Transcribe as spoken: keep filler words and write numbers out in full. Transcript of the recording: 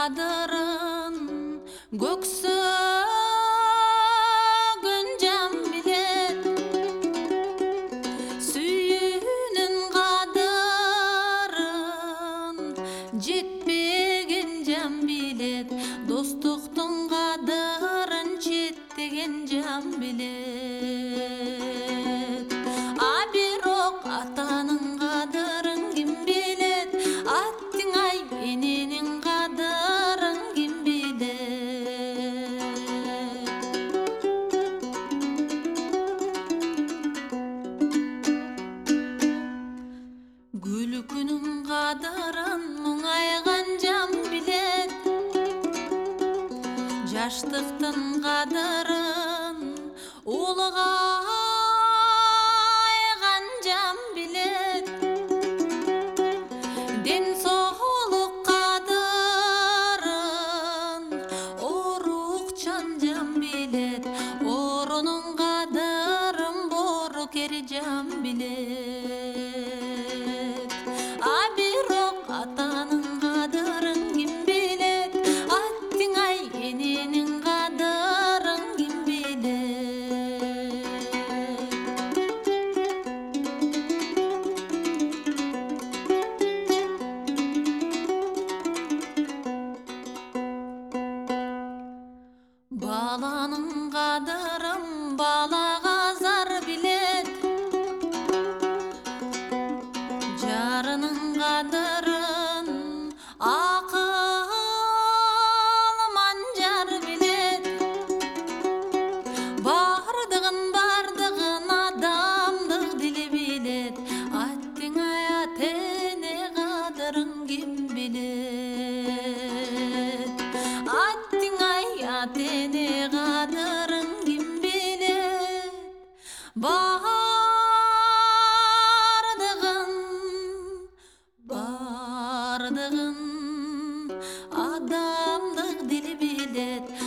кадырын көксөгөн жан билет, сүйүүнүн кадырын жетпеген жан билет, достуктун кадырын четтеген жан билет. А бирок атанын кадырын ким билет, аттың ай эненин кадырын ким билет. Күлкүнүн кадырын мұңайған жан билет, жаштыктын кадырын улгайган жан билет, ден соолук кадырын орукчан жан билет, оорунун кадырын боорукер жан билет. А бирок атанын кадырын ким билет, аттың ай эненин кадырын ким билет. Баланын кадырын балага зар билет, жарынын кадырын акыл манжар билет. Бардыгын бардыгын адамдык дили билет, аттың ай атене кадырын ким билет. Аттың ай атене кадырын ким билет. Бардыгын бардыгын адамдык дили билет,